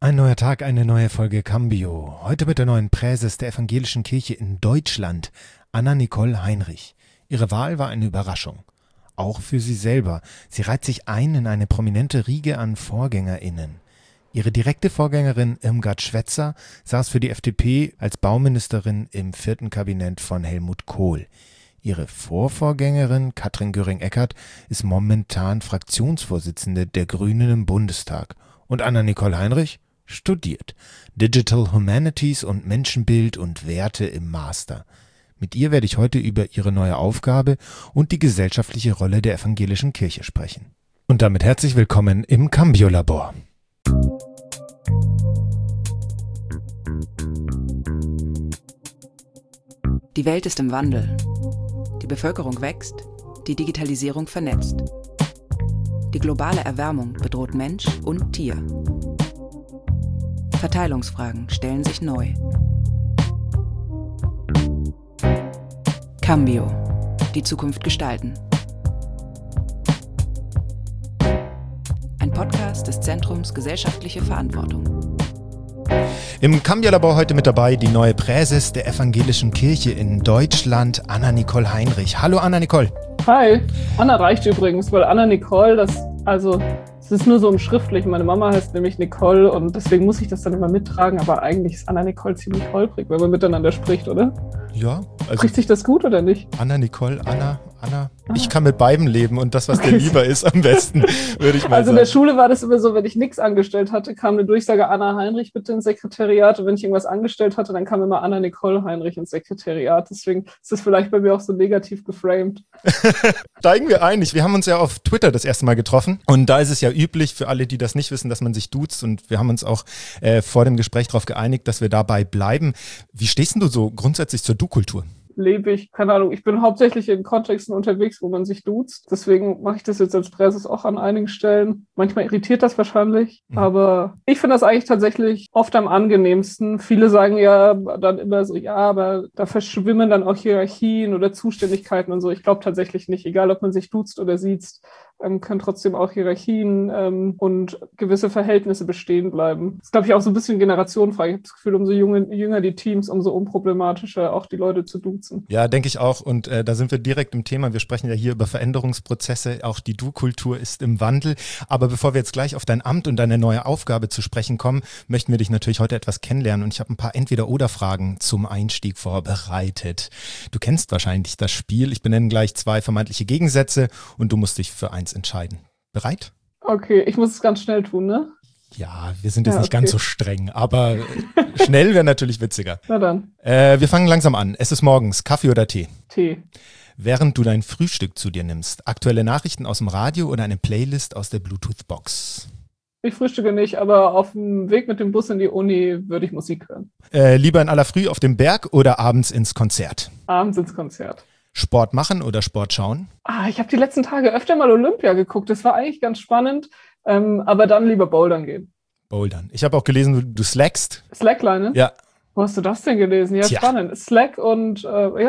Ein neuer Tag, eine neue Folge Cambio. Heute mit der neuen Präses der Evangelischen Kirche in Deutschland, Anna-Nicole Heinrich. Ihre Wahl war eine Überraschung. Auch für sie selber. Sie reiht sich ein in eine prominente Riege an VorgängerInnen. Ihre direkte Vorgängerin Irmgard Schwetzer saß für die FDP als Bauministerin im 4. Kabinett von Helmut Kohl. Ihre Vorvorgängerin Katrin Göring-Eckardt ist momentan Fraktionsvorsitzende der Grünen im Bundestag. Und Anna-Nicole Heinrich studiert Digital Humanities und Menschenbild und Werte im Master. Mit ihr werde ich heute über ihre neue Aufgabe und die gesellschaftliche Rolle der evangelischen Kirche sprechen. Und damit herzlich willkommen im Cambio-Labor. Die Welt ist im Wandel. Die Bevölkerung wächst, die Digitalisierung vernetzt. Die globale Erwärmung bedroht Mensch und Tier. Verteilungsfragen stellen sich neu. Cambio. Die Zukunft gestalten. Ein Podcast des Zentrums Gesellschaftliche Verantwortung. Im Cambio-Labor heute mit dabei die neue Präses der Evangelischen Kirche in Deutschland, Anna-Nicole Heinrich. Hallo Anna-Nicole. Hi. Anna reicht übrigens, weil Anna-Nicole, das ist nur so im Schriftlichen. Meine Mama heißt nämlich Nicole und deswegen muss ich das dann immer mittragen, aber eigentlich ist Anna-Nicole ziemlich holprig, wenn man miteinander spricht, oder? Ja. Also spricht sich das gut oder nicht? Anna-Nicole, Anna. Ich kann mit beidem leben und das, was dir lieber ist, am besten, würde ich mal sagen. Also in der Schule war das immer so, wenn ich nichts angestellt hatte, kam eine Durchsage Anna Heinrich bitte ins Sekretariat und wenn ich irgendwas angestellt hatte, dann kam immer Anna-Nicole Heinrich ins Sekretariat. Deswegen ist das vielleicht bei mir auch so negativ geframed. Steigen wir ein. Wir haben uns ja auf Twitter das erste Mal getroffen und da ist es ja üblich für alle, die das nicht wissen, dass man sich duzt und wir haben uns auch vor dem Gespräch darauf geeinigt, dass wir dabei bleiben. Wie stehst denn du so grundsätzlich zur Du-Kultur? Lebe ich, keine Ahnung, ich bin hauptsächlich in Kontexten unterwegs, wo man sich duzt. Deswegen mache ich das jetzt als Präses auch an einigen Stellen. Manchmal irritiert das wahrscheinlich, aber ich finde das eigentlich tatsächlich oft am angenehmsten. Viele sagen ja dann immer so, ja, aber da verschwimmen dann auch Hierarchien oder Zuständigkeiten und so. Ich glaube tatsächlich nicht, egal ob man sich duzt oder siezt, können trotzdem auch Hierarchien und gewisse Verhältnisse bestehen bleiben. Das ist, glaube ich, auch so ein bisschen Generationenfrage. Ich habe das Gefühl, umso jünger die Teams, umso unproblematischer auch die Leute zu duzen. Ja, denke ich auch. Und da sind wir direkt im Thema. Wir sprechen ja hier über Veränderungsprozesse. Auch die Du-Kultur ist im Wandel. Aber bevor wir jetzt gleich auf dein Amt und deine neue Aufgabe zu sprechen kommen, möchten wir dich natürlich heute etwas kennenlernen. Und ich habe ein paar Entweder-oder-Fragen zum Einstieg vorbereitet. Du kennst wahrscheinlich das Spiel. Ich benenne gleich 2 vermeintliche Gegensätze und du musst dich für eins entscheiden. Bereit? Okay, ich muss es ganz schnell tun, ne? Ja, wir sind jetzt nicht ganz so streng, aber schnell wäre natürlich witziger. Na dann. Wir fangen langsam an. Es ist morgens. Kaffee oder Tee? Tee. Während du dein Frühstück zu dir nimmst, aktuelle Nachrichten aus dem Radio oder eine Playlist aus der Bluetooth-Box? Ich frühstücke nicht, aber auf dem Weg mit dem Bus in die Uni würde ich Musik hören. Lieber in aller Früh auf dem Berg oder abends ins Konzert? Abends ins Konzert. Sport machen oder Sport schauen? Ich habe die letzten Tage öfter mal Olympia geguckt. Das war eigentlich ganz spannend, aber dann lieber Bouldern gehen. Bouldern. Ich habe auch gelesen, du slackst. Slackline? Ja. Wo hast du das denn gelesen? Ja, Tja. Spannend. Slack und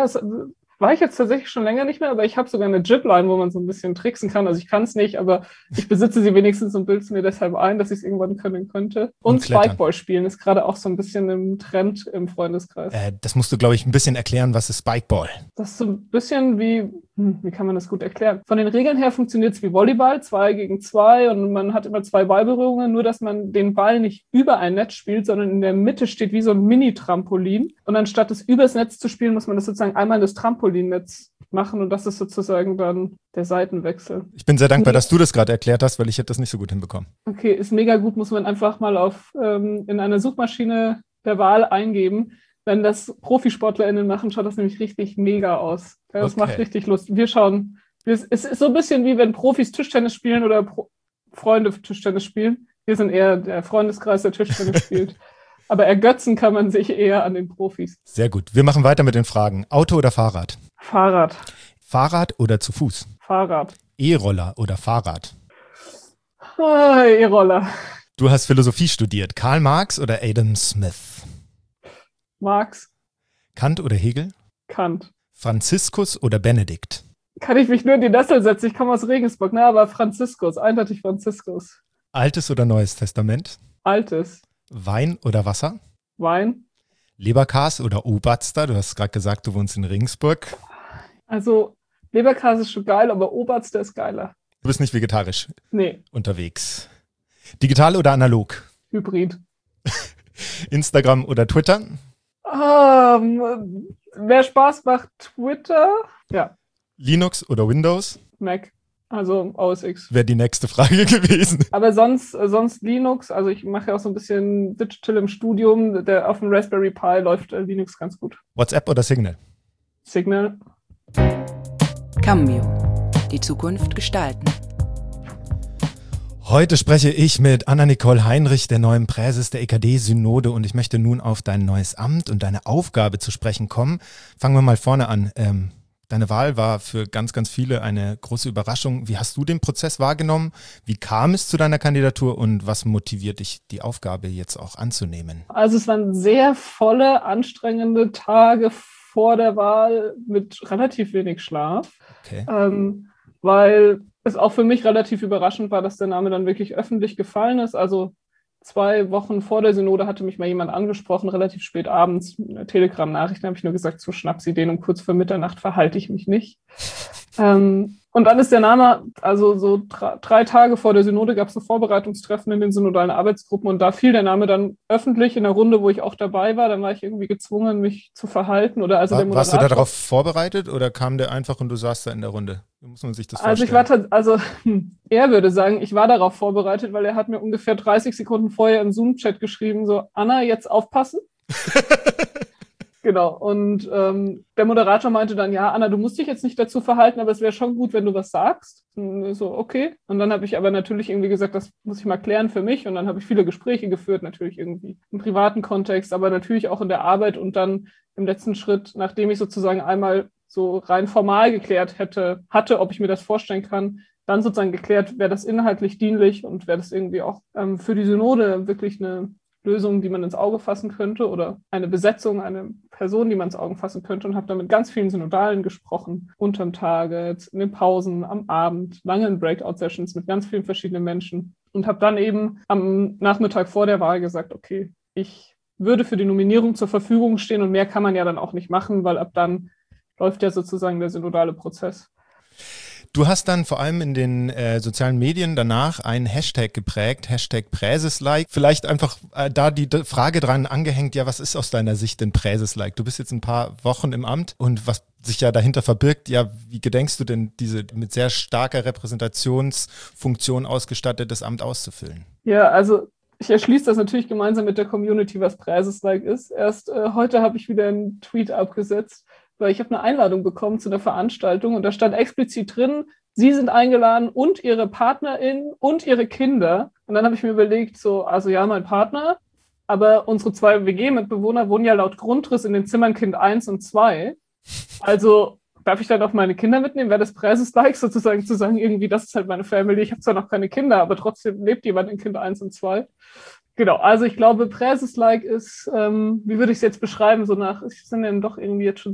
war ich jetzt tatsächlich schon länger nicht mehr, aber ich habe sogar eine Jibline, wo man so ein bisschen tricksen kann. Also ich kann es nicht, aber ich besitze sie wenigstens und bilde es mir deshalb ein, dass ich es irgendwann können könnte. Und Spikeball spielen ist gerade auch so ein bisschen im Trend im Freundeskreis. Das musst du, glaube ich, ein bisschen erklären, was ist Spikeball? Das ist so ein bisschen wie kann man das gut erklären? Von den Regeln her funktioniert es wie Volleyball, 2 gegen 2 und man hat immer 2 Ballberührungen, nur dass man den Ball nicht über ein Netz spielt, sondern in der Mitte steht wie so ein Mini-Trampolin und anstatt es übers Netz zu spielen, muss man das sozusagen einmal in das Trampolinnetz machen und das ist sozusagen dann der Seitenwechsel. Ich bin sehr dankbar, dass du das gerade erklärt hast, weil ich hätte das nicht so gut hinbekommen. Okay, ist mega gut, muss man einfach mal in einer Suchmaschine der Wahl eingeben. Wenn das ProfisportlerInnen machen, schaut das nämlich richtig mega aus. Das macht richtig Lust. Wir schauen, es ist so ein bisschen wie wenn Profis Tischtennis spielen oder Freunde Tischtennis spielen. Wir sind eher der Freundeskreis, der Tischtennis spielt. Aber ergötzen kann man sich eher an den Profis. Sehr gut. Wir machen weiter mit den Fragen. Auto oder Fahrrad? Fahrrad. Fahrrad oder zu Fuß? Fahrrad. E-Roller oder Fahrrad? E-Roller. Du hast Philosophie studiert. Karl Marx oder Adam Smith? Marx. Kant oder Hegel? Kant. Franziskus oder Benedikt? Kann ich mich nur in die Nessel setzen? Ich komme aus Regensburg, ne? Aber Franziskus, eindeutig Franziskus. Altes oder Neues Testament? Altes. Wein oder Wasser? Wein. Leberkas oder Oberster? Du hast gerade gesagt, du wohnst in Regensburg. Also Leberkäse ist schon geil, aber Oberster ist geiler. Du bist nicht vegetarisch Nee, unterwegs. Digital oder analog? Hybrid. Instagram oder Twitter? Wer Spaß macht, Twitter. Ja, Linux oder Windows? Mac. Also OS X. Wäre die nächste Frage gewesen. Aber sonst Linux. Also ich mache ja auch so ein bisschen Digital im Studium. Auf dem Raspberry Pi läuft Linux ganz gut. WhatsApp oder Signal? Signal. Cambio. Die Zukunft gestalten. Heute spreche ich mit Anna-Nicole Heinrich, der neuen Präses der EKD-Synode, und ich möchte nun auf dein neues Amt und deine Aufgabe zu sprechen kommen. Fangen wir mal vorne an. Deine Wahl war für ganz, ganz viele eine große Überraschung. Wie hast du den Prozess wahrgenommen? Wie kam es zu deiner Kandidatur und was motiviert dich, die Aufgabe jetzt auch anzunehmen? Also es waren sehr volle, anstrengende Tage vor der Wahl mit relativ wenig Schlaf, Okay. weil es auch für mich relativ überraschend war, dass der Name dann wirklich öffentlich gefallen ist. Also 2 Wochen vor der Synode hatte mich mal jemand angesprochen, relativ spät abends, in der Telegram-Nachricht, da habe ich nur gesagt, so Schnapsideen, um kurz vor Mitternacht verhalte ich mich nicht. Und dann ist der Name, also so 3 Tage vor der Synode gab es ein Vorbereitungstreffen in den synodalen Arbeitsgruppen und da fiel der Name dann öffentlich in der Runde, wo ich auch dabei war. Dann war ich irgendwie gezwungen, mich zu verhalten. Oder also der Moderator. Warst du da darauf vorbereitet oder kam der einfach und du saßt da in der Runde? Wie muss man sich das Also vorstellen? er würde sagen, ich war darauf vorbereitet, weil er hat mir ungefähr 30 Sekunden vorher im Zoom-Chat geschrieben, so, Anna, jetzt aufpassen. Genau, und der Moderator meinte dann, ja, Anna, du musst dich jetzt nicht dazu verhalten, aber es wäre schon gut, wenn du was sagst. Und so, okay. Und dann habe ich aber natürlich irgendwie gesagt, das muss ich mal klären für mich. Und dann habe ich viele Gespräche geführt, natürlich irgendwie im privaten Kontext, aber natürlich auch in der Arbeit. Und dann im letzten Schritt, nachdem ich sozusagen einmal so rein formal geklärt hatte, ob ich mir das vorstellen kann, dann sozusagen geklärt, wäre das inhaltlich dienlich und wäre das irgendwie auch für die Synode wirklich eine Lösung, die man ins Auge fassen könnte oder eine Besetzung, eine Person, die man ins Auge fassen könnte, und habe dann mit ganz vielen Synodalen gesprochen, unterm Tage, in den Pausen, am Abend, lange in Breakout-Sessions mit ganz vielen verschiedenen Menschen und habe dann eben am Nachmittag vor der Wahl gesagt, okay, ich würde für die Nominierung zur Verfügung stehen und mehr kann man ja dann auch nicht machen, weil ab dann läuft ja sozusagen der synodale Prozess. Du hast dann vor allem in den sozialen Medien danach einen Hashtag geprägt, Hashtag Präses-like. Vielleicht einfach da die Frage dran angehängt, ja, was ist aus deiner Sicht denn Präses-like? Du bist jetzt ein paar Wochen im Amt und was sich ja dahinter verbirgt, ja, wie gedenkst du denn, diese mit sehr starker Repräsentationsfunktion ausgestattetes Amt auszufüllen? Ja, also ich erschließe das natürlich gemeinsam mit der Community, was Präses-like ist. Erst heute habe ich wieder einen Tweet abgesetzt, weil ich habe eine Einladung bekommen zu einer Veranstaltung und da stand explizit drin, Sie sind eingeladen und Ihre PartnerInnen und Ihre Kinder. Und dann habe ich mir überlegt, so, also ja, mein Partner, aber unsere 2 WG-Mitbewohner wohnen ja laut Grundriss in den Zimmern Kind 1 und 2. Also darf ich dann auch meine Kinder mitnehmen? Wäre das Präses-like sozusagen zu sagen, irgendwie, das ist halt meine Family. Ich habe zwar noch keine Kinder, aber trotzdem lebt jemand in Kind 1 und 2. Genau, also ich glaube, Präses-like ist, wie würde ich es jetzt beschreiben, so es sind dann doch irgendwie jetzt schon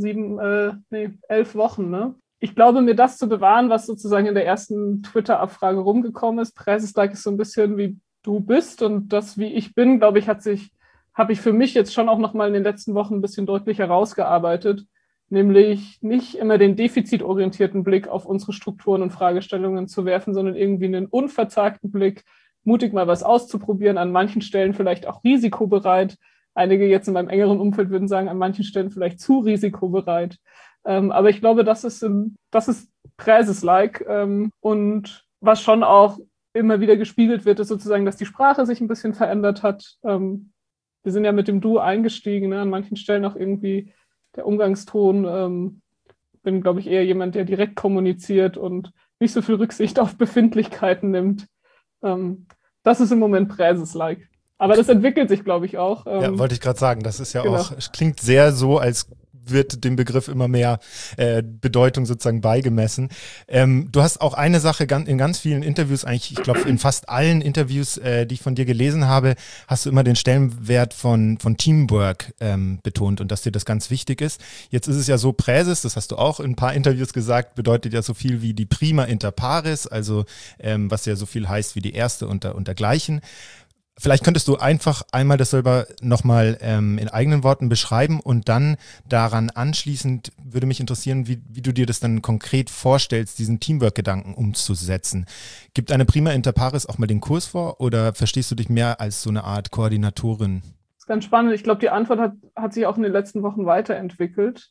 11 Wochen, ne? Ich glaube, mir das zu bewahren, was sozusagen in der ersten Twitter-Abfrage rumgekommen ist. Präses-like ist so ein bisschen wie du bist und das, wie ich bin, glaube ich, habe ich für mich jetzt schon auch nochmal in den letzten Wochen ein bisschen deutlicher rausgearbeitet, nämlich nicht immer den defizitorientierten Blick auf unsere Strukturen und Fragestellungen zu werfen, sondern irgendwie einen unverzagten Blick, mutig mal was auszuprobieren, an manchen Stellen vielleicht auch risikobereit. Einige jetzt in meinem engeren Umfeld würden sagen, an manchen Stellen vielleicht zu risikobereit. Aber ich glaube, das ist Präses-like. Und was schon auch immer wieder gespiegelt wird, ist sozusagen, dass die Sprache sich ein bisschen verändert hat. Wir sind ja mit dem Du eingestiegen, ne? An manchen Stellen auch irgendwie der Umgangston. Bin, glaube ich, eher jemand, der direkt kommuniziert und nicht so viel Rücksicht auf Befindlichkeiten nimmt. Das ist im Moment Präses-like. Aber das entwickelt sich, glaube ich, auch. Ja, wollte ich gerade sagen. Das ist ja genau. auch, es klingt sehr so, als wird dem Begriff immer mehr Bedeutung sozusagen beigemessen. Du hast auch eine Sache in ganz vielen Interviews, eigentlich, ich glaube in fast allen Interviews, die ich von dir gelesen habe, hast du immer den Stellenwert von Teamwork betont und dass dir das ganz wichtig ist. Jetzt ist es ja so, Präses, das hast du auch in ein paar Interviews gesagt, bedeutet ja so viel wie die Prima inter pares, also was ja so viel heißt wie die Erste unter Gleichen. Vielleicht könntest du einfach einmal das selber nochmal in eigenen Worten beschreiben und dann daran anschließend würde mich interessieren, wie du dir das dann konkret vorstellst, diesen Teamwork-Gedanken umzusetzen. Gibt eine Prima Inter Pares auch mal den Kurs vor oder verstehst du dich mehr als so eine Art Koordinatorin? Das ist ganz spannend. Ich glaube, die Antwort hat sich auch in den letzten Wochen weiterentwickelt.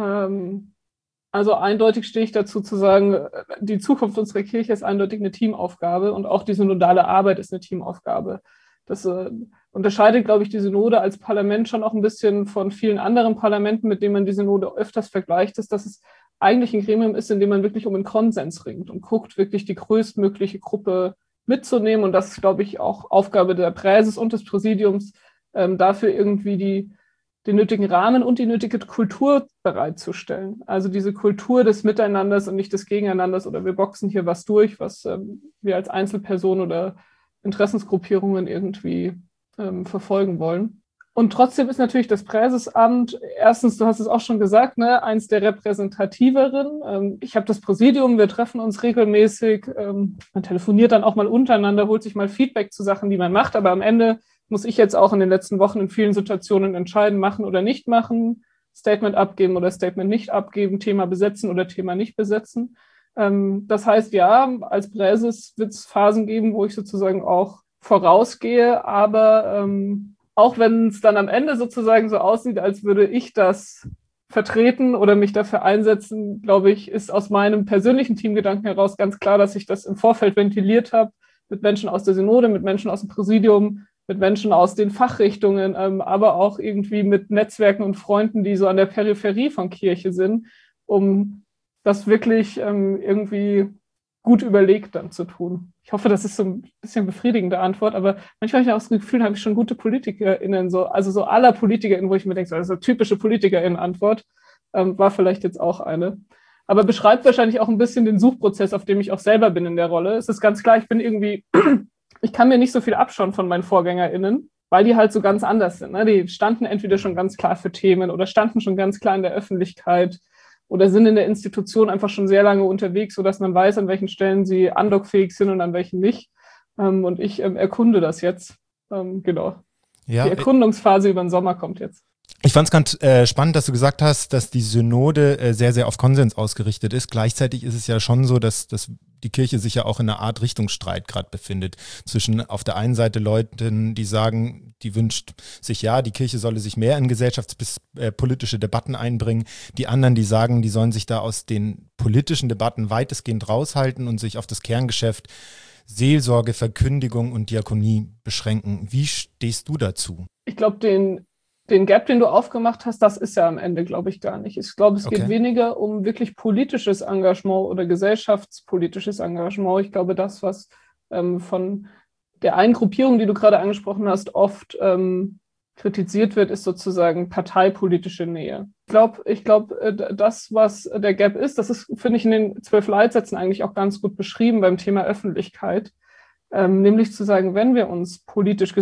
Also eindeutig stehe ich dazu zu sagen, die Zukunft unserer Kirche ist eindeutig eine Teamaufgabe und auch die synodale Arbeit ist eine Teamaufgabe. Das unterscheidet, glaube ich, die Synode als Parlament schon auch ein bisschen von vielen anderen Parlamenten, mit denen man die Synode öfters vergleicht, ist, dass es eigentlich ein Gremium ist, in dem man wirklich um einen Konsens ringt und guckt, wirklich die größtmögliche Gruppe mitzunehmen. Und das ist, glaube ich, auch Aufgabe der Präses und des Präsidiums, dafür irgendwie den nötigen Rahmen und die nötige Kultur bereitzustellen. Also diese Kultur des Miteinanders und nicht des Gegeneinanders oder wir boxen hier was durch, was wir als Einzelperson oder Interessensgruppierungen irgendwie verfolgen wollen. Und trotzdem ist natürlich das Präsesamt, erstens, du hast es auch schon gesagt, ne, eins der repräsentativeren. Ich habe das Präsidium, wir treffen uns regelmäßig, man telefoniert dann auch mal untereinander, holt sich mal Feedback zu Sachen, die man macht, aber am Ende muss ich jetzt auch in den letzten Wochen in vielen Situationen entscheiden, machen oder nicht machen, Statement abgeben oder Statement nicht abgeben, Thema besetzen oder Thema nicht besetzen. Das heißt, ja, als Präses wird es Phasen geben, wo ich sozusagen auch vorausgehe, aber auch wenn es dann am Ende sozusagen so aussieht, als würde ich das vertreten oder mich dafür einsetzen, glaube ich, ist aus meinem persönlichen Teamgedanken heraus ganz klar, dass ich das im Vorfeld ventiliert habe, mit Menschen aus der Synode, mit Menschen aus dem Präsidium, mit Menschen aus den Fachrichtungen, aber auch irgendwie mit Netzwerken und Freunden, die so an der Peripherie von Kirche sind, um das wirklich irgendwie gut überlegt dann zu tun. Ich hoffe, das ist so ein bisschen befriedigende Antwort, aber manchmal habe ich auch das Gefühl, habe ich schon gute PolitikerInnen, also so aller PolitikerInnen, wo ich mir denke, so, also typische PolitikerInnen-Antwort, war vielleicht jetzt auch eine. Aber beschreibt wahrscheinlich auch ein bisschen den Suchprozess, auf dem ich auch selber bin in der Rolle. Es ist ganz klar, ich kann mir nicht so viel abschauen von meinen VorgängerInnen, weil die halt so ganz anders sind. Ne? Die standen entweder schon ganz klar für Themen oder standen schon ganz klar in der Öffentlichkeit oder sind in der Institution einfach schon sehr lange unterwegs, sodass man weiß, an welchen Stellen sie andockfähig sind und an welchen nicht. Und ich erkunde das jetzt. Genau. Ja, die Erkundungsphase über den Sommer kommt jetzt. Ich fand es ganz spannend, dass du gesagt hast, dass die Synode sehr, sehr auf Konsens ausgerichtet ist. Gleichzeitig ist es ja schon so, dass die Kirche sich ja auch in einer Art Richtungsstreit gerade befindet. Zwischen auf der einen Seite Leuten, die sagen, die wünscht sich ja, die Kirche solle sich mehr in gesellschaftspolitische Debatten einbringen. Die anderen, die sagen, die sollen sich da aus den politischen Debatten weitestgehend raushalten und sich auf das Kerngeschäft Seelsorge, Verkündigung und Diakonie beschränken. Wie stehst du dazu? Ich glaube, den Gap, den du aufgemacht hast, das ist ja am Ende, glaube ich, gar nicht. Ich glaube, es geht weniger um wirklich politisches Engagement oder gesellschaftspolitisches Engagement. Ich glaube, das, was von der einen Gruppierung, die du gerade angesprochen hast, oft kritisiert wird, ist sozusagen parteipolitische Nähe. Ich glaube, das, was der Gap ist, das ist, finde ich, in den 12 Leitsätzen eigentlich auch ganz gut beschrieben beim Thema Öffentlichkeit. Nämlich zu sagen, wenn wir uns politisch,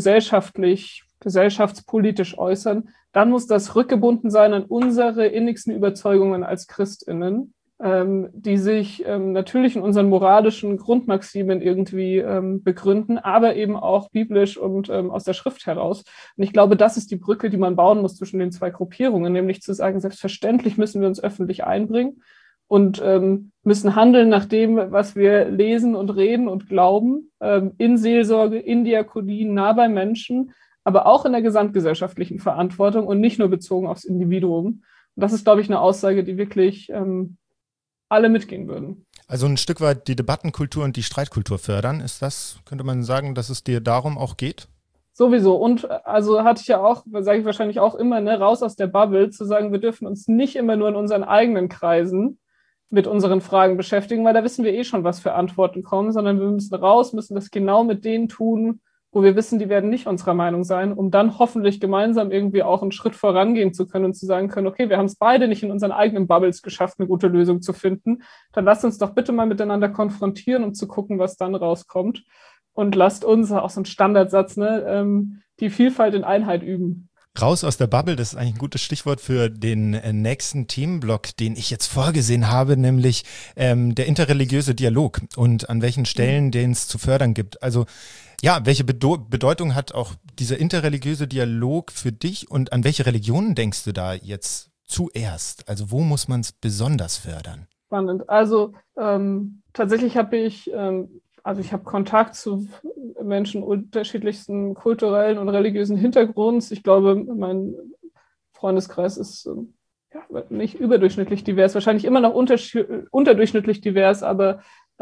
gesellschaftspolitisch äußern, dann muss das rückgebunden sein an unsere innigsten Überzeugungen als ChristInnen, die sich natürlich in unseren moralischen Grundmaximen irgendwie begründen, aber eben auch biblisch und aus der Schrift heraus. Und ich glaube, das ist die Brücke, die man bauen muss zwischen den zwei Gruppierungen, nämlich zu sagen, selbstverständlich müssen wir uns öffentlich einbringen und müssen handeln nach dem, was wir lesen und reden und glauben, in Seelsorge, in Diakonie, nah bei Menschen, aber auch in der gesamtgesellschaftlichen Verantwortung und nicht nur bezogen aufs Individuum. Und das ist, glaube ich, eine Aussage, die wirklich alle mitgehen würden. Also ein Stück weit die Debattenkultur und die Streitkultur fördern. Ist das, könnte man sagen, dass es dir darum auch geht? Sowieso. Und also hatte ich ja auch, sage ich wahrscheinlich auch immer, ne, raus aus der Bubble, zu sagen, wir dürfen uns nicht immer nur in unseren eigenen Kreisen mit unseren Fragen beschäftigen, weil da wissen wir eh schon, was für Antworten kommen, sondern wir müssen raus, müssen das genau mit denen tun, wo wir wissen, die werden nicht unserer Meinung sein, um dann hoffentlich gemeinsam irgendwie auch einen Schritt vorangehen zu können und zu sagen können, okay, wir haben es beide nicht in unseren eigenen Bubbles geschafft, eine gute Lösung zu finden, dann lasst uns doch bitte mal miteinander konfrontieren, um zu gucken, was dann rauskommt. Und lasst uns, auch so ein Standardsatz, ne, die Vielfalt in Einheit üben. Raus aus der Bubble, das ist eigentlich ein gutes Stichwort für den nächsten Themenblock, den ich jetzt vorgesehen habe, nämlich der interreligiöse Dialog und an welchen Stellen den es zu fördern gibt. Also ja, welche Bedeutung hat auch dieser interreligiöse Dialog für dich und an welche Religionen denkst du da jetzt zuerst? Also wo muss man es besonders fördern? Spannend. Also tatsächlich habe ich ich habe Kontakt zu Menschen unterschiedlichsten kulturellen und religiösen Hintergrunds. Ich glaube, mein Freundeskreis ist nicht überdurchschnittlich divers, wahrscheinlich immer noch unterdurchschnittlich divers, aber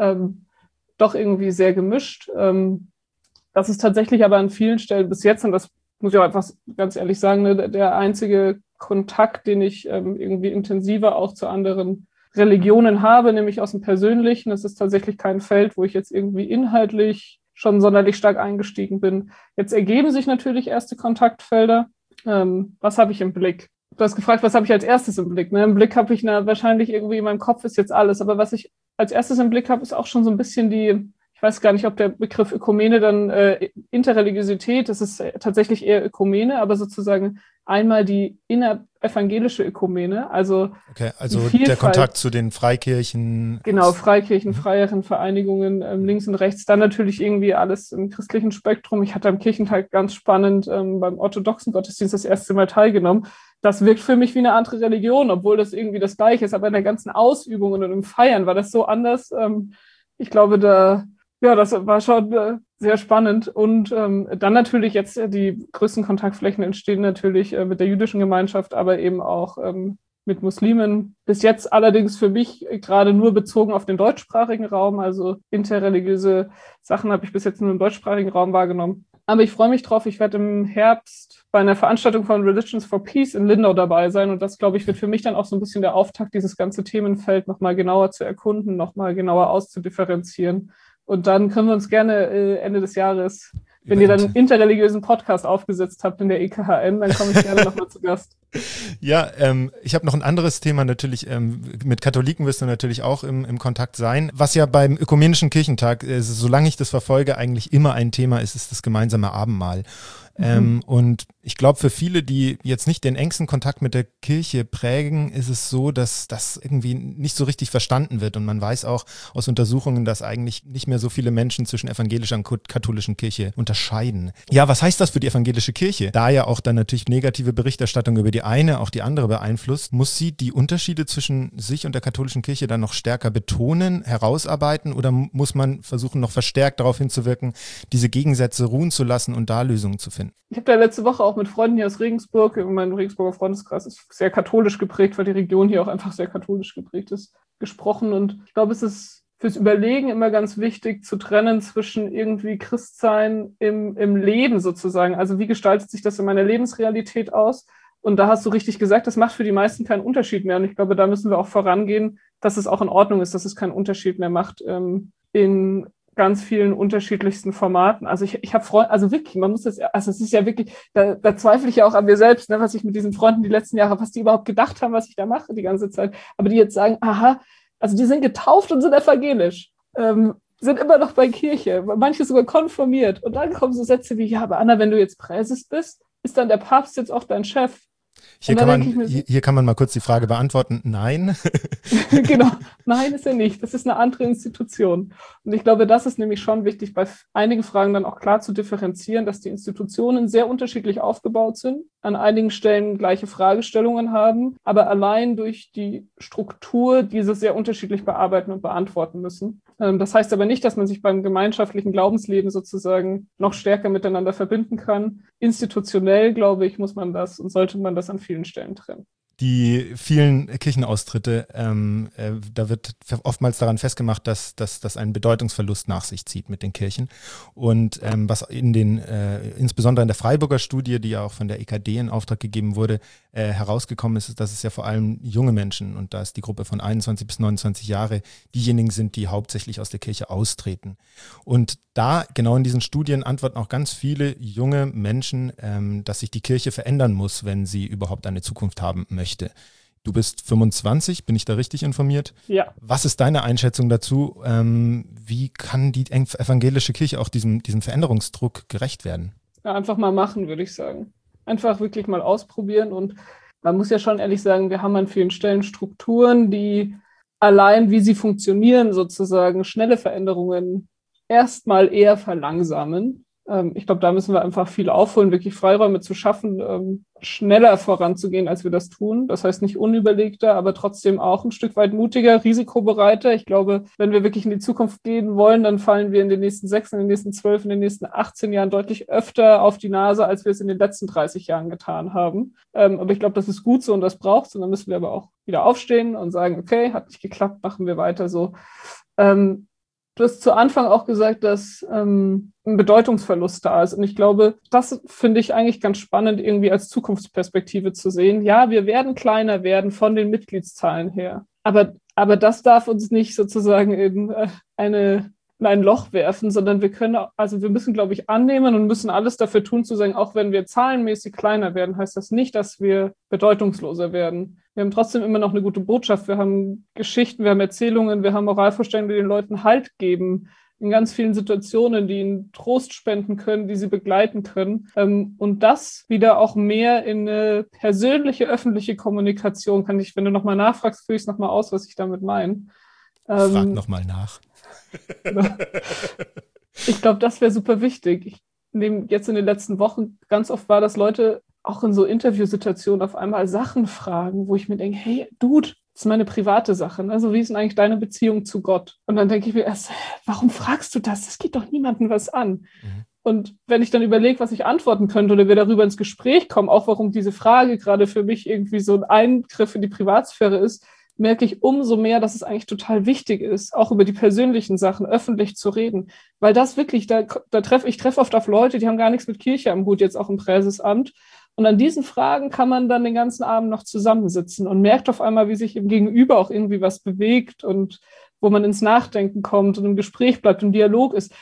doch irgendwie sehr gemischt. Das ist tatsächlich aber an vielen Stellen bis jetzt, und das muss ich auch einfach ganz ehrlich sagen, ne, der einzige Kontakt, den ich irgendwie intensiver auch zu anderen Religionen habe, nämlich aus dem Persönlichen. Es ist tatsächlich kein Feld, wo ich jetzt irgendwie inhaltlich schon sonderlich stark eingestiegen bin. Jetzt ergeben sich natürlich erste Kontaktfelder. Was habe ich im Blick? Du hast gefragt, was habe ich als erstes im Blick? Ne? Im Blick habe ich wahrscheinlich irgendwie in meinem Kopf ist jetzt alles. Aber was ich als erstes im Blick habe, ist auch schon so ein bisschen ich weiß gar nicht, ob der Begriff Ökumene dann Interreligiosität, das ist tatsächlich eher Ökumene, aber sozusagen einmal die innerevangelische Ökumene, also der Kontakt zu den Freikirchen. Genau, Freikirchen, freieren Vereinigungen links und rechts, dann natürlich irgendwie alles im christlichen Spektrum. Ich hatte am Kirchentag ganz spannend beim orthodoxen Gottesdienst das erste Mal teilgenommen. Das wirkt für mich wie eine andere Religion, obwohl das irgendwie das Gleiche ist, aber in der ganzen Ausübung und im Feiern war das so anders. Ich glaube, das war schon sehr spannend. Und dann natürlich jetzt die größten Kontaktflächen entstehen natürlich mit der jüdischen Gemeinschaft, aber eben auch mit Muslimen. Bis jetzt allerdings für mich gerade nur bezogen auf den deutschsprachigen Raum. Also interreligiöse Sachen habe ich bis jetzt nur im deutschsprachigen Raum wahrgenommen. Aber ich freue mich drauf. Ich werde im Herbst bei einer Veranstaltung von Religions for Peace in Lindau dabei sein. Und das, glaube ich, wird für mich dann auch so ein bisschen der Auftakt, dieses ganze Themenfeld nochmal genauer zu erkunden, nochmal genauer auszudifferenzieren. Und dann können wir uns gerne Ende des Jahres, wenn ihr dann einen interreligiösen Podcast aufgesetzt habt in der EKHN, dann komme ich gerne nochmal zu Gast. Ja, ich habe noch ein anderes Thema natürlich. Mit Katholiken wirst du natürlich auch im Kontakt sein. Was ja beim Ökumenischen Kirchentag, solange ich das verfolge, eigentlich immer ein Thema ist, ist das gemeinsame Abendmahl. Und ich glaube, für viele, die jetzt nicht den engsten Kontakt mit der Kirche prägen, ist es so, dass das irgendwie nicht so richtig verstanden wird. Und man weiß auch aus Untersuchungen, dass eigentlich nicht mehr so viele Menschen zwischen evangelischer und katholischer Kirche unterscheiden. Ja, was heißt das für die evangelische Kirche? Da ja auch dann natürlich negative Berichterstattung über die eine, auch die andere beeinflusst, muss sie die Unterschiede zwischen sich und der katholischen Kirche dann noch stärker betonen, herausarbeiten, oder muss man versuchen, noch verstärkt darauf hinzuwirken, diese Gegensätze ruhen zu lassen und da Lösungen zu finden? Ich habe da letzte Woche auch mit Freunden hier aus Regensburg, mein Regensburger Freundeskreis ist sehr katholisch geprägt, weil die Region hier auch einfach sehr katholisch geprägt ist, gesprochen. Und ich glaube, es ist fürs Überlegen immer ganz wichtig zu trennen zwischen irgendwie Christsein im Leben sozusagen. Also wie gestaltet sich das in meiner Lebensrealität aus? Und da hast du richtig gesagt, das macht für die meisten keinen Unterschied mehr. Und ich glaube, da müssen wir auch vorangehen, dass es auch in Ordnung ist, dass es keinen Unterschied mehr macht in ganz vielen unterschiedlichsten Formaten. Also ich habe Freunde, also wirklich, man muss das, also es ist ja wirklich, da zweifle ich ja auch an mir selbst, ne, was ich mit diesen Freunden die letzten Jahre, was die überhaupt gedacht haben, was ich da mache die ganze Zeit. Aber die jetzt sagen, aha, also die sind getauft und sind evangelisch, sind immer noch bei Kirche, manche sogar konformiert. Und dann kommen so Sätze wie, ja, aber Anna, wenn du jetzt Präses bist, ist dann der Papst jetzt auch dein Chef? Hier kann man mal kurz die Frage beantworten. Nein. Genau, nein ist er nicht. Das ist eine andere Institution. Und ich glaube, das ist nämlich schon wichtig, bei einigen Fragen dann auch klar zu differenzieren, dass die Institutionen sehr unterschiedlich aufgebaut sind, an einigen Stellen gleiche Fragestellungen haben, aber allein durch die Struktur diese sehr unterschiedlich bearbeiten und beantworten müssen. Das heißt aber nicht, dass man sich beim gemeinschaftlichen Glaubensleben sozusagen noch stärker miteinander verbinden kann. Institutionell, glaube ich, muss man das und sollte man das an vielen Stellen trennen. Die vielen Kirchenaustritte, da wird oftmals daran festgemacht, dass das einen Bedeutungsverlust nach sich zieht mit den Kirchen. Und was insbesondere in der Freiburger Studie, die ja auch von der EKD in Auftrag gegeben wurde, herausgekommen ist, dass es ja vor allem junge Menschen, und da ist die Gruppe von 21 bis 29 Jahre, diejenigen sind, die hauptsächlich aus der Kirche austreten. Und da, genau in diesen Studien, antworten auch ganz viele junge Menschen, dass sich die Kirche verändern muss, wenn sie überhaupt eine Zukunft haben möchte. Du bist 25, bin ich da richtig informiert? Ja. Was ist deine Einschätzung dazu? Wie kann die evangelische Kirche auch diesem Veränderungsdruck gerecht werden? Ja, einfach mal machen, würde ich sagen. einfach wirklich mal ausprobieren. Und man muss ja schon ehrlich sagen, wir haben an vielen Stellen Strukturen, die allein, wie sie funktionieren, sozusagen schnelle Veränderungen erstmal eher verlangsamen. Ich glaube, da müssen wir einfach viel aufholen, wirklich Freiräume zu schaffen, schneller voranzugehen, als wir das tun. Das heißt nicht unüberlegter, aber trotzdem auch ein Stück weit mutiger, risikobereiter. Ich glaube, wenn wir wirklich in die Zukunft gehen wollen, dann fallen wir in den nächsten 6, in den nächsten 12, in den nächsten 18 Jahren deutlich öfter auf die Nase, als wir es in den letzten 30 Jahren getan haben. Aber ich glaube, das ist gut so und das braucht es. Und dann müssen wir aber auch wieder aufstehen und sagen, okay, hat nicht geklappt, machen wir weiter so. Du hast zu Anfang auch gesagt, dass ein Bedeutungsverlust da ist. Und ich glaube, das finde ich eigentlich ganz spannend, irgendwie als Zukunftsperspektive zu sehen. Ja, wir werden kleiner werden von den Mitgliedszahlen her. Aber das darf uns nicht sozusagen in ein Loch werfen, sondern wir müssen, glaube ich, annehmen und müssen alles dafür tun, zu sagen, auch wenn wir zahlenmäßig kleiner werden, heißt das nicht, dass wir bedeutungsloser werden. Wir haben trotzdem immer noch eine gute Botschaft. Wir haben Geschichten, wir haben Erzählungen, wir haben Moralvorstellungen, die den Leuten Halt geben in ganz vielen Situationen, die ihnen Trost spenden können, die sie begleiten können. Und das wieder auch mehr in eine persönliche, öffentliche Kommunikation kann ich, wenn du nochmal nachfragst, führe ich es nochmal aus, was ich damit meine. Frag nochmal nach. Ich glaube, das wäre super wichtig. Ich nehme jetzt in den letzten Wochen ganz oft wahr, dass Leute auch in so Interviewsituationen auf einmal Sachen fragen, wo ich mir denke, hey, Dude, das ist meine private Sache. Also wie ist denn eigentlich deine Beziehung zu Gott? Und dann denke ich mir erst, warum fragst du das? Das geht doch niemandem was an. Mhm. Und wenn ich dann überlege, was ich antworten könnte oder wir darüber ins Gespräch kommen, auch warum diese Frage gerade für mich irgendwie so ein Eingriff in die Privatsphäre ist, merke ich umso mehr, dass es eigentlich total wichtig ist, auch über die persönlichen Sachen öffentlich zu reden. Weil das wirklich, ich treffe oft auf Leute, die haben gar nichts mit Kirche am Hut, jetzt auch im Präsesamt. Und an diesen Fragen kann man dann den ganzen Abend noch zusammensitzen und merkt auf einmal, wie sich im Gegenüber auch irgendwie was bewegt und wo man ins Nachdenken kommt und im Gespräch bleibt, im Dialog ist,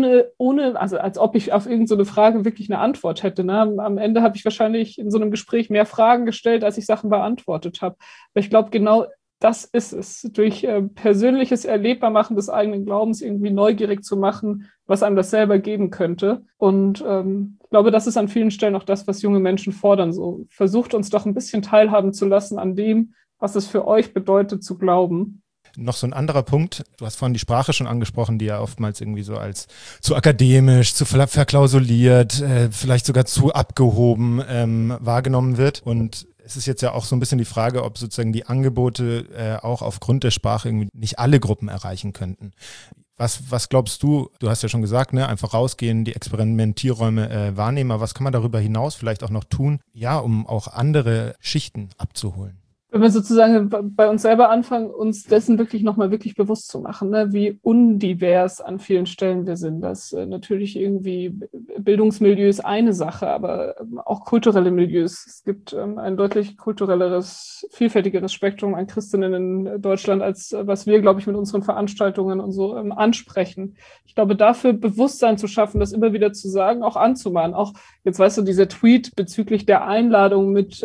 also als ob ich auf irgendeine Frage wirklich eine Antwort hätte. Ne? Am Ende habe ich wahrscheinlich in so einem Gespräch mehr Fragen gestellt, als ich Sachen beantwortet habe. Aber ich glaube, genau das ist es, durch persönliches Erlebbarmachen des eigenen Glaubens irgendwie neugierig zu machen, was einem das selber geben könnte. Und ich glaube, das ist an vielen Stellen auch das, was junge Menschen fordern. So, versucht uns doch ein bisschen teilhaben zu lassen an dem, was es für euch bedeutet, zu glauben. Noch so ein anderer Punkt, du hast vorhin die Sprache schon angesprochen, die ja oftmals irgendwie so als zu akademisch, zu verklausuliert, vielleicht sogar zu abgehoben wahrgenommen wird. Und es ist jetzt ja auch so ein bisschen die Frage, ob sozusagen die Angebote auch aufgrund der Sprache irgendwie nicht alle Gruppen erreichen könnten. Was glaubst du? Du hast ja schon gesagt, ne, einfach rausgehen, die Experimentierräume wahrnehmen. Aber was kann man darüber hinaus vielleicht auch noch tun, ja, um auch andere Schichten abzuholen? Wenn wir sozusagen bei uns selber anfangen, uns dessen wirklich nochmal wirklich bewusst zu machen, ne, wie undivers an vielen Stellen wir sind. Das natürlich irgendwie Bildungsmilieu ist eine Sache, aber auch kulturelle Milieus. Es gibt ein deutlich kulturelleres, vielfältigeres Spektrum an Christinnen in Deutschland, als was wir, glaube ich, mit unseren Veranstaltungen und so ansprechen. Ich glaube, dafür Bewusstsein zu schaffen, das immer wieder zu sagen, auch anzumahnen. Auch, jetzt weißt du, dieser Tweet bezüglich der Einladung mit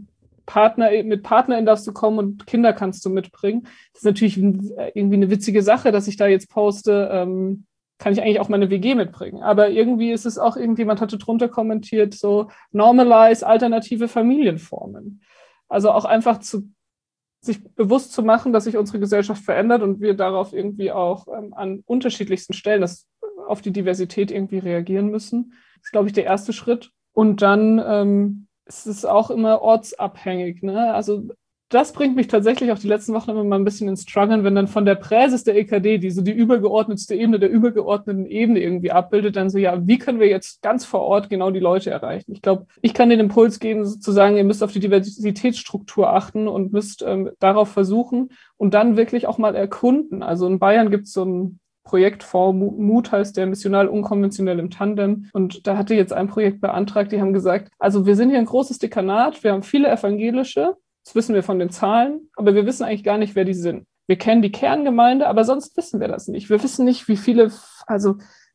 PartnerInnen darfst du kommen und Kinder kannst du mitbringen. Das ist natürlich irgendwie eine witzige Sache, dass ich da jetzt poste, kann ich eigentlich auch meine WG mitbringen. Aber irgendwie ist es auch, irgendjemand hatte drunter kommentiert, so normalize alternative Familienformen. Also auch einfach sich bewusst zu machen, dass sich unsere Gesellschaft verändert und wir darauf irgendwie auch an unterschiedlichsten Stellen auf die Diversität irgendwie reagieren müssen. Das ist, glaube ich, der erste Schritt. Und dann es ist auch immer ortsabhängig. Ne? Also das bringt mich tatsächlich auch die letzten Wochen immer mal ein bisschen ins Struggeln, wenn dann von der Präses der EKD, die so die übergeordnetste Ebene der übergeordneten Ebene irgendwie abbildet, dann so, ja, wie können wir jetzt ganz vor Ort genau die Leute erreichen? Ich glaube, ich kann den Impuls geben, zu sagen, ihr müsst auf die Diversitätsstruktur achten und müsst darauf versuchen und dann wirklich auch mal erkunden. Also in Bayern gibt es so ein Projektfonds, MUT heißt der, missional unkonventionell im Tandem. Und da hatte jetzt ein Projekt beantragt, die haben gesagt, also wir sind hier ein großes Dekanat, wir haben viele Evangelische, das wissen wir von den Zahlen, aber wir wissen eigentlich gar nicht, wer die sind. Wir kennen die Kerngemeinde, aber sonst wissen wir das nicht. Wir wissen nicht, wie viele, also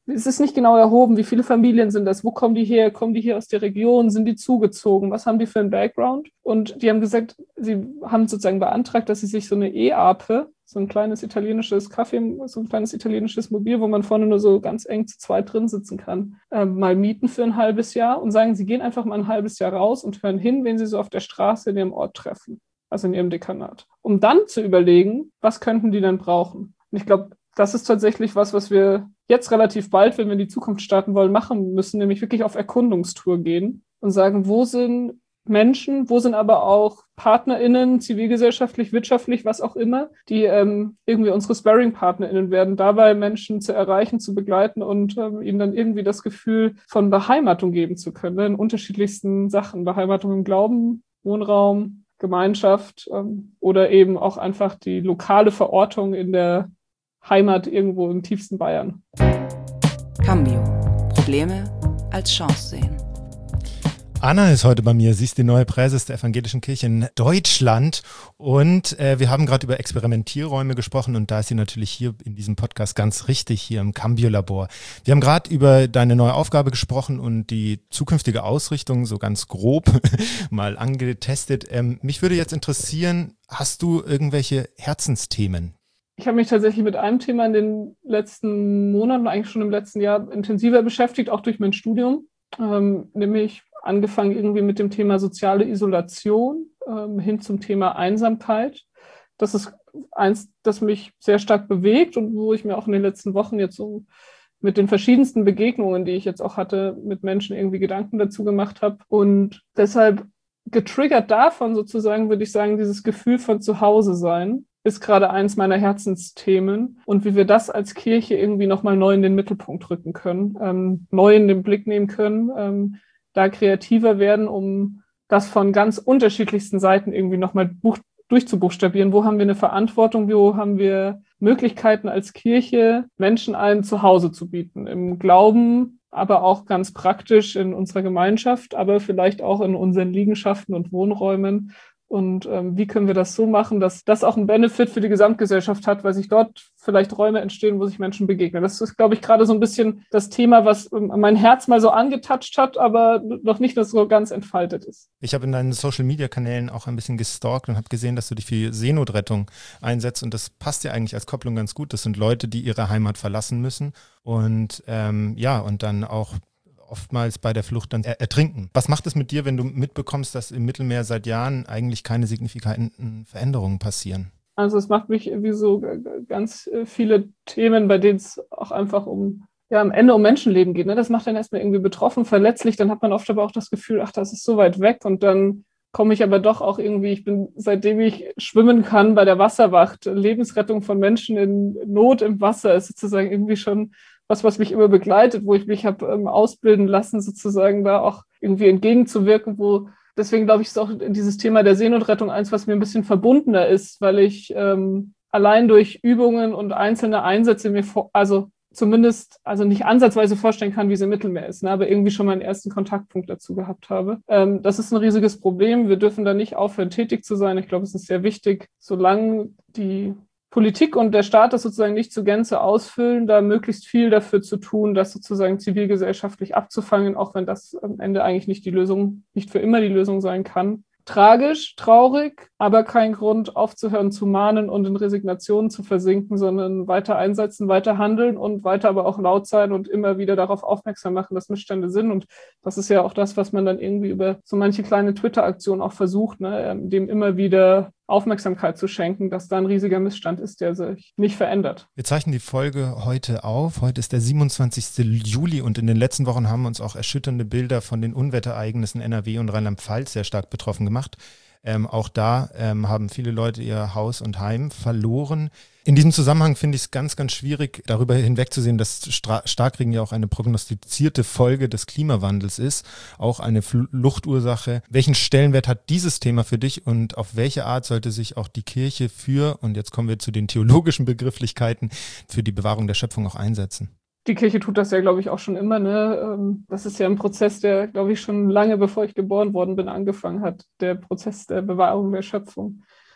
es ist nicht genau erhoben, wie viele Familien sind das, wo kommen die her, kommen die hier aus der Region, sind die zugezogen, was haben die für einen Background? Und die haben gesagt, sie haben sozusagen beantragt, dass sie sich so eine E-Ape, so ein kleines italienisches Café, so ein kleines italienisches Mobil, wo man vorne nur so ganz eng zu zweit drin sitzen kann, mal mieten für ein halbes Jahr und sagen, sie gehen einfach mal ein halbes Jahr raus und hören hin, wen sie so auf der Straße in ihrem Ort treffen, also in ihrem Dekanat, um dann zu überlegen, was könnten die denn brauchen? Und ich glaube, das ist tatsächlich was wir jetzt relativ bald, wenn wir in die Zukunft starten wollen, machen müssen, nämlich wirklich auf Erkundungstour gehen und sagen, wo sind Menschen, wo sind aber auch PartnerInnen, zivilgesellschaftlich, wirtschaftlich, was auch immer, die irgendwie unsere Sparring-PartnerInnen werden, dabei Menschen zu erreichen, zu begleiten und ihnen dann irgendwie das Gefühl von Beheimatung geben zu können, ne, in unterschiedlichsten Sachen. Beheimatung im Glauben, Wohnraum, Gemeinschaft oder eben auch einfach die lokale Verortung in der Heimat irgendwo im tiefsten Bayern. Cambio. Probleme als Chance sehen. Anna ist heute bei mir. Sie ist die neue Präses der Evangelischen Kirche in Deutschland. Und wir haben gerade über Experimentierräume gesprochen. Und da ist sie natürlich hier in diesem Podcast ganz richtig, hier im Cambio-Labor. Wir haben gerade über deine neue Aufgabe gesprochen und die zukünftige Ausrichtung so ganz grob mal angetestet. Mich würde jetzt interessieren, hast du irgendwelche Herzensthemen? Ich habe mich tatsächlich mit einem Thema in den letzten Monaten, eigentlich schon im letzten Jahr, intensiver beschäftigt, auch durch mein Studium, nämlich angefangen irgendwie mit dem Thema soziale Isolation hin zum Thema Einsamkeit. Das ist eins, das mich sehr stark bewegt und wo ich mir auch in den letzten Wochen jetzt so mit den verschiedensten Begegnungen, die ich jetzt auch hatte, mit Menschen irgendwie Gedanken dazu gemacht habe. Und deshalb getriggert davon sozusagen, würde ich sagen, dieses Gefühl von Zuhause sein ist gerade eins meiner Herzensthemen und wie wir das als Kirche irgendwie nochmal neu in den Mittelpunkt rücken können, neu in den Blick nehmen können, da kreativer werden, um das von ganz unterschiedlichsten Seiten irgendwie nochmal durchzubuchstabieren. Wo haben wir eine Verantwortung, wo haben wir Möglichkeiten als Kirche, Menschen ein Zuhause zu bieten, im Glauben, aber auch ganz praktisch in unserer Gemeinschaft, aber vielleicht auch in unseren Liegenschaften und Wohnräumen. Und wie können wir das so machen, dass das auch einen Benefit für die Gesamtgesellschaft hat, weil sich dort vielleicht Räume entstehen, wo sich Menschen begegnen. Das ist, glaube ich, gerade so ein bisschen das Thema, was mein Herz mal so angetatscht hat, aber noch nicht so ganz entfaltet ist. Ich habe in deinen Social-Media-Kanälen auch ein bisschen gestalkt und habe gesehen, dass du dich für Seenotrettung einsetzt. Und das passt ja eigentlich als Kopplung ganz gut. Das sind Leute, die ihre Heimat verlassen müssen und und dann auch oftmals bei der Flucht dann ertrinken. Was macht es mit dir, wenn du mitbekommst, dass im Mittelmeer seit Jahren eigentlich keine signifikanten Veränderungen passieren? Also es macht mich irgendwie so ganz viele Themen, bei denen es auch einfach am Ende um Menschenleben geht. Ne? Das macht dann erstmal irgendwie betroffen, verletzlich. Dann hat man oft aber auch das Gefühl, ach, das ist so weit weg. Und dann komme ich aber doch auch irgendwie, ich bin, seitdem ich schwimmen kann bei der Wasserwacht, Lebensrettung von Menschen in Not im Wasser ist sozusagen irgendwie schon was mich immer begleitet, wo ich mich habe ausbilden lassen, sozusagen da auch irgendwie entgegenzuwirken, deswegen glaube ich, ist auch dieses Thema der Seenotrettung eins, was mir ein bisschen verbundener ist, weil ich allein durch Übungen und einzelne Einsätze mir zumindest nicht ansatzweise vorstellen kann, wie es im Mittelmeer ist, ne, aber irgendwie schon mal einen ersten Kontaktpunkt dazu gehabt habe. Das ist ein riesiges Problem. Wir dürfen da nicht aufhören, tätig zu sein. Ich glaube, es ist sehr wichtig, solange die Politik und der Staat das sozusagen nicht zur Gänze ausfüllen, da möglichst viel dafür zu tun, das sozusagen zivilgesellschaftlich abzufangen, auch wenn das am Ende eigentlich nicht für immer die Lösung sein kann. Tragisch, traurig, aber kein Grund aufzuhören zu mahnen und in Resignationen zu versinken, sondern weiter einsetzen, weiter handeln und weiter aber auch laut sein und immer wieder darauf aufmerksam machen, dass Missstände sind. Und das ist ja auch das, was man dann irgendwie über so manche kleine Twitter-Aktion auch versucht, ne, dem immer wieder Aufmerksamkeit zu schenken, dass da ein riesiger Missstand ist, der sich nicht verändert. Wir zeichnen die Folge heute auf. Heute ist der 27. Juli und in den letzten Wochen haben uns auch erschütternde Bilder von den Unwetterereignissen NRW und Rheinland-Pfalz sehr stark betroffen gemacht. Auch da haben viele Leute ihr Haus und Heim verloren. In diesem Zusammenhang finde ich es ganz, ganz schwierig, darüber hinwegzusehen, dass Starkregen ja auch eine prognostizierte Folge des Klimawandels ist, auch eine Fluchtursache. Welchen Stellenwert hat dieses Thema für dich und auf welche Art sollte sich auch die Kirche und jetzt kommen wir zu den theologischen Begrifflichkeiten, für die Bewahrung der Schöpfung auch einsetzen? Die Kirche tut das ja, glaube ich, auch schon immer. Ne? Das ist ja ein Prozess, der, glaube ich, schon lange bevor ich geboren worden bin, angefangen hat. Der Prozess der Bewahrung der Schöpfung.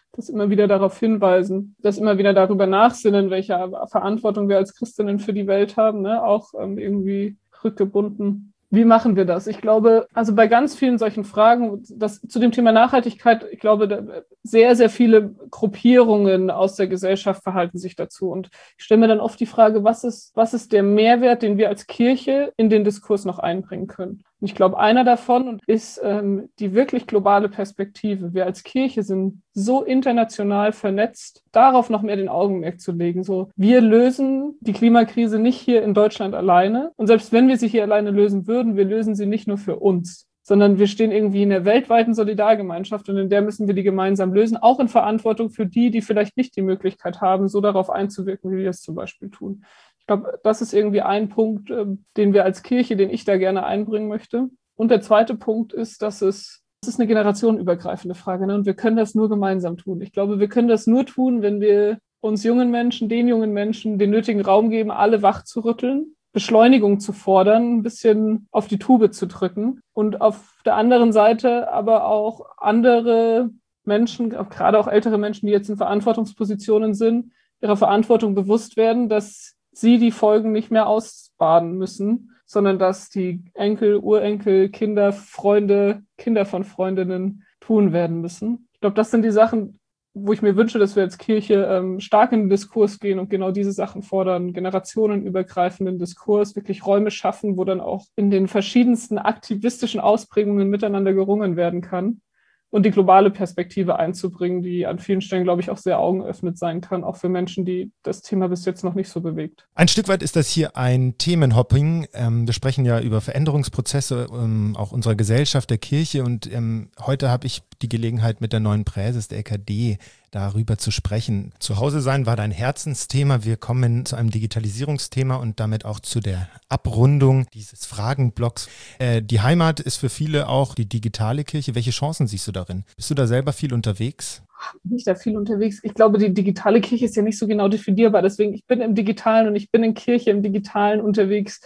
das immer wieder darauf hinweisen, das immer wieder darüber nachsinnen, welche Verantwortung wir als Christinnen für die Welt haben, ne? Auch irgendwie rückgebunden. Wie machen wir das? Ich glaube, also bei ganz vielen solchen Fragen, zu dem Thema Nachhaltigkeit, ich glaube, sehr, sehr viele Gruppierungen aus der Gesellschaft verhalten sich dazu. Und ich stelle mir dann oft die Frage, was ist der Mehrwert, den wir als Kirche in den Diskurs noch einbringen können? Und ich glaube, einer davon ist die wirklich globale Perspektive. Wir als Kirche sind so international vernetzt, darauf noch mehr den Augenmerk zu legen. So, wir lösen die Klimakrise nicht hier in Deutschland alleine. Und selbst wenn wir sie hier alleine lösen würden, wir lösen sie nicht nur für uns, sondern wir stehen irgendwie in der weltweiten Solidargemeinschaft und in der müssen wir die gemeinsam lösen, auch in Verantwortung für die, die vielleicht nicht die Möglichkeit haben, so darauf einzuwirken, wie wir es zum Beispiel tun. Ich glaube, das ist irgendwie ein Punkt, den wir als Kirche, den ich da gerne einbringen möchte. Und der zweite Punkt ist, das ist eine generationenübergreifende Frage, ne? Und wir können das nur gemeinsam tun. Ich glaube, wir können das nur tun, wenn wir uns den jungen Menschen den nötigen Raum geben, alle wach zu rütteln, Beschleunigung zu fordern, ein bisschen auf die Tube zu drücken und auf der anderen Seite aber auch andere Menschen, gerade auch ältere Menschen, die jetzt in Verantwortungspositionen sind, ihrer Verantwortung bewusst werden, dass sie die Folgen nicht mehr ausbaden müssen, sondern dass die Enkel, Urenkel, Kinder, Freunde, Kinder von Freundinnen tun werden müssen. Ich glaube, das sind die Sachen, wo ich mir wünsche, dass wir als Kirche stark in den Diskurs gehen und genau diese Sachen fordern, generationenübergreifenden Diskurs, wirklich Räume schaffen, wo dann auch in den verschiedensten aktivistischen Ausprägungen miteinander gerungen werden kann. Und die globale Perspektive einzubringen, die an vielen Stellen, glaube ich, auch sehr augenöffnend sein kann, auch für Menschen, die das Thema bis jetzt noch nicht so bewegt. Ein Stück weit ist das hier ein Themenhopping. Wir sprechen ja über Veränderungsprozesse auch unserer Gesellschaft, der Kirche und heute habe ich die Gelegenheit, mit der neuen Präses der EKD darüber zu sprechen. Zuhause sein war dein Herzensthema. Wir kommen zu einem Digitalisierungsthema und damit auch zu der Abrundung dieses Fragenblocks. Die Heimat ist für viele auch die digitale Kirche. Welche Chancen siehst du darin? Bist du da selber viel unterwegs? Bin ich da viel unterwegs? Ich glaube, die digitale Kirche ist ja nicht so genau definierbar. Deswegen, ich bin im Digitalen und ich bin in Kirche im Digitalen unterwegs.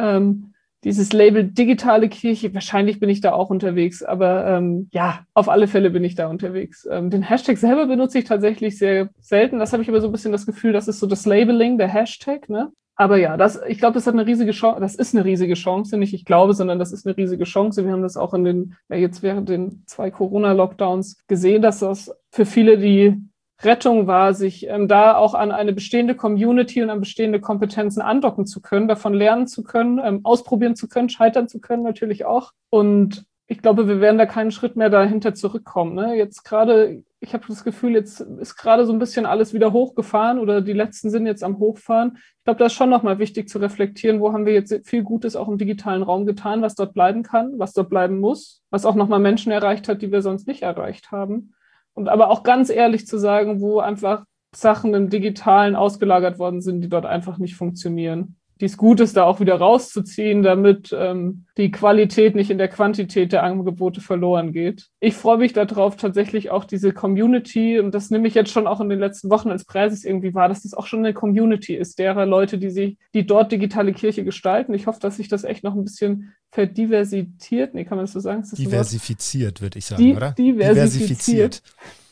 Dieses Label digitale Kirche, wahrscheinlich bin ich da auch unterwegs, aber ja, auf alle Fälle bin ich da unterwegs. Den Hashtag selber benutze ich tatsächlich sehr selten. Das habe ich aber so ein bisschen das Gefühl, das ist so das Labeling, der Hashtag, ne? Aber ja, ich glaube, das hat eine riesige Chance, das ist eine riesige Chance, nicht ich glaube, sondern das ist eine riesige Chance. Wir haben das auch jetzt während den 2 Corona-Lockdowns gesehen, dass das für viele die Rettung war, sich da auch an eine bestehende Community und an bestehende Kompetenzen andocken zu können, davon lernen zu können, ausprobieren zu können, scheitern zu können natürlich auch. Und ich glaube, wir werden da keinen Schritt mehr dahinter zurückkommen. Ne? Jetzt gerade, ich habe das Gefühl, jetzt ist gerade so ein bisschen alles wieder hochgefahren oder die letzten sind jetzt am Hochfahren. Ich glaube, das ist schon nochmal wichtig zu reflektieren, wo haben wir jetzt viel Gutes auch im digitalen Raum getan, was dort bleiben kann, was dort bleiben muss, was auch nochmal Menschen erreicht hat, die wir sonst nicht erreicht haben. Und aber auch ganz ehrlich zu sagen, wo einfach Sachen im Digitalen ausgelagert worden sind, die dort einfach nicht funktionieren. Die es gut ist, da auch wieder rauszuziehen, damit die Qualität nicht in der Quantität der Angebote verloren geht. Ich freue mich darauf, tatsächlich auch diese Community, und das nehme ich jetzt schon auch in den letzten Wochen als Präses irgendwie wahr, dass das auch schon eine Community ist, derer Leute, die dort digitale Kirche gestalten. Ich hoffe, dass sich das echt noch ein bisschen verdiversitiert. Nee, kann man das so sagen? Ist das diversifiziert, würde ich sagen, oder? Diversifiziert.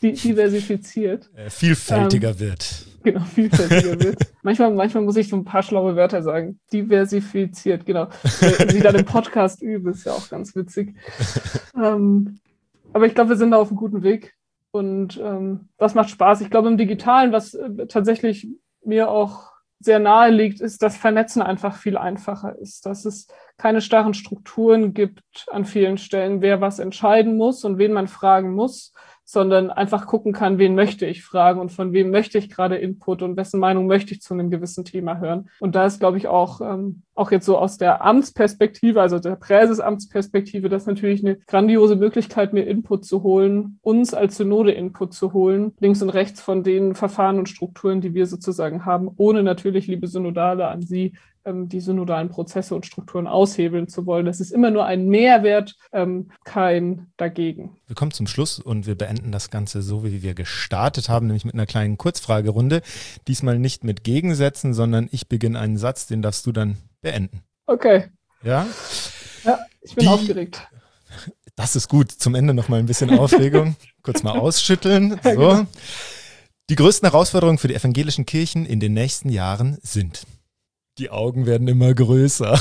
Vielfältiger wird. Genau, vielfältiger wird. Manchmal muss ich so ein paar schlaue Wörter sagen. Diversifiziert, genau. Sie dann im Podcast üben, ist ja auch ganz witzig. Aber ich glaube, wir sind da auf einem guten Weg. Und das macht Spaß. Ich glaube, im Digitalen, was tatsächlich mir auch sehr nahe liegt, ist, dass Vernetzen einfach viel einfacher ist. Dass es keine starren Strukturen gibt an vielen Stellen, wer was entscheiden muss und wen man fragen muss, sondern einfach gucken kann, wen möchte ich fragen und von wem möchte ich gerade Input und wessen Meinung möchte ich zu einem gewissen Thema hören. Und da ist, glaube ich, auch jetzt so aus der Amtsperspektive, also der Präsesamtsperspektive, das natürlich eine grandiose Möglichkeit, mir Input zu holen, uns als Synode Input zu holen, links und rechts von den Verfahren und Strukturen, die wir sozusagen haben, ohne natürlich, liebe Synodale, an Sie die synodalen Prozesse und Strukturen aushebeln zu wollen. Das ist immer nur ein Mehrwert, kein Dagegen. Wir kommen zum Schluss und wir beenden das Ganze so, wie wir gestartet haben, nämlich mit einer kleinen Kurzfragerunde. Diesmal nicht mit Gegensätzen, sondern ich beginne einen Satz, den darfst du dann beenden. Okay. Ja? Ja, ich bin aufgeregt. Das ist gut. Zum Ende noch mal ein bisschen Aufregung. Kurz mal ausschütteln. So. Die größten Herausforderungen für die evangelischen Kirchen in den nächsten Jahren sind: Die Augen werden immer größer.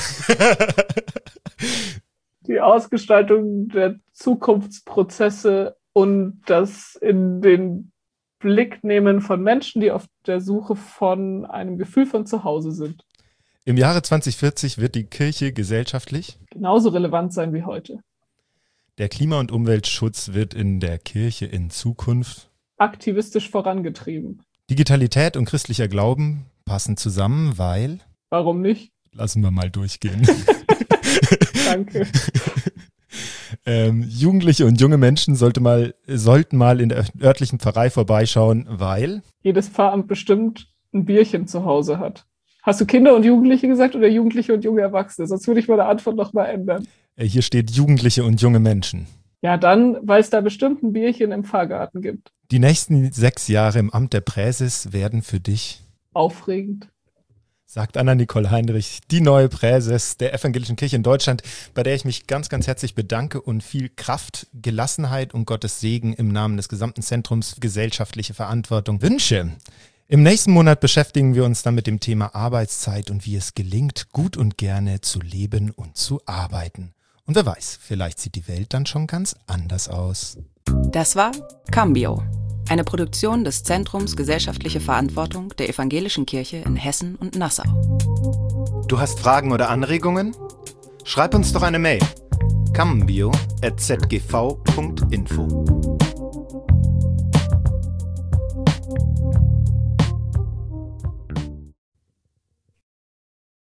Die Ausgestaltung der Zukunftsprozesse und das in den Blick nehmen von Menschen, die auf der Suche von einem Gefühl von Zuhause sind. Im Jahre 2040 wird die Kirche gesellschaftlich Genauso relevant sein wie heute. Der Klima- und Umweltschutz wird in der Kirche in Zukunft Aktivistisch vorangetrieben. Digitalität und christlicher Glauben passen zusammen, weil... Warum nicht? Lassen wir mal durchgehen. Danke. Jugendliche und junge Menschen sollten mal in der örtlichen Pfarrei vorbeischauen, weil... Jedes Pfarramt bestimmt ein Bierchen zu Hause hat. Hast du Kinder und Jugendliche gesagt oder Jugendliche und junge Erwachsene? Sonst würde ich meine Antwort nochmal ändern. Hier steht Jugendliche und junge Menschen. Ja, dann, weil es da bestimmt ein Bierchen im Pfarrgarten gibt. Die nächsten 6 Jahre im Amt der Präses werden für dich... Aufregend. Sagt Anna-Nicole Heinrich, die neue Präses der Evangelischen Kirche in Deutschland, bei der ich mich ganz, ganz herzlich bedanke und viel Kraft, Gelassenheit und Gottes Segen im Namen des gesamten Zentrums gesellschaftliche Verantwortung wünsche. Im nächsten Monat beschäftigen wir uns dann mit dem Thema Arbeitszeit und wie es gelingt, gut und gerne zu leben und zu arbeiten. Und wer weiß, vielleicht sieht die Welt dann schon ganz anders aus. Das war Cambio, eine Produktion des Zentrums Gesellschaftliche Verantwortung der Evangelischen Kirche in Hessen und Nassau. Du hast Fragen oder Anregungen? Schreib uns doch eine Mail. cambio@zgv.info